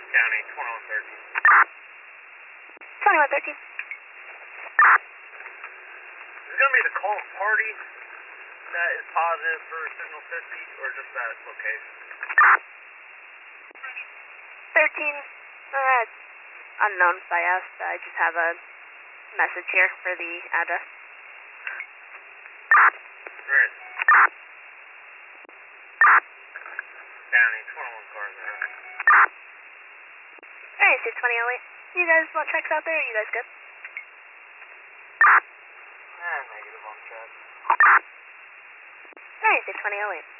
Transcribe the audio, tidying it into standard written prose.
County, 2113. 2113. Is it going to be the Colton party that is positive for signal 50, or just that location? 13, unknown by us. I just have a message here for the address. Right. County, 21 cars ahead. Alright, 62008. You guys want checks out there? Are you guys good? Negative on check. Alright, 62008.